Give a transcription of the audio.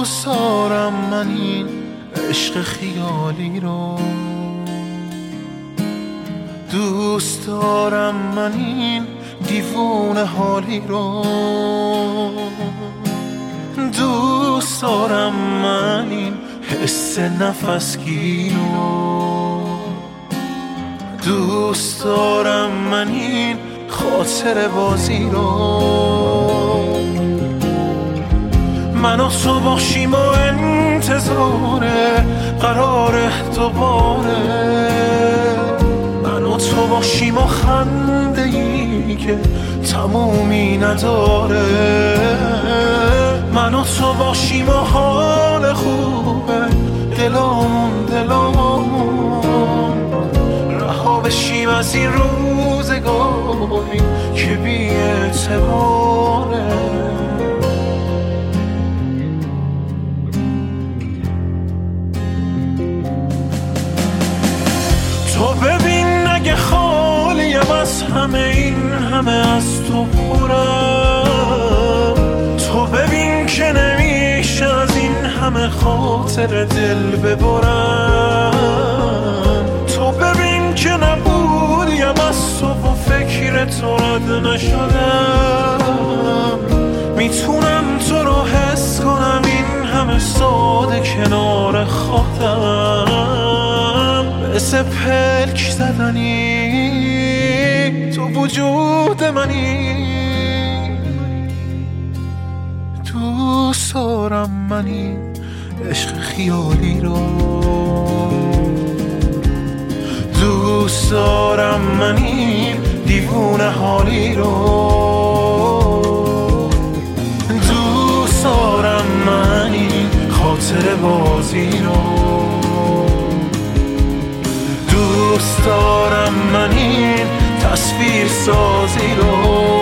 دوست دارم من این عشق خیالی رو، دوست دارم من این دیوونه حالی رو، دوست دارم من این حس نفسگیر رو، دوست دارم من این خاطر بازی رو. من و تو باشیم و انتظاره قراره دوباره، من و تو باشیم و خنده ای که تمومی نداره، من و تو باشیم و حال خوبه دلامون رها بشیم از این روزگاری که بی اعتباره. تو ببین اگه خالیم از همه این همه از تو پرم، تو ببین که نمیشه از این همه خاطر دل ببرم، تو ببین که نبودیم از تو و فکر تو رد نشدم، میتونم تو رو حس کنم این همه ساده کنار خودم، مثل پلک زدنی تو وجود منی. دوست دارم من این عشق خیالی رو، دوست دارم من این دیوونه حالی رو، دوست دارم من این خاطر بازی رو، دوست دارم من این تصویر سازی رو.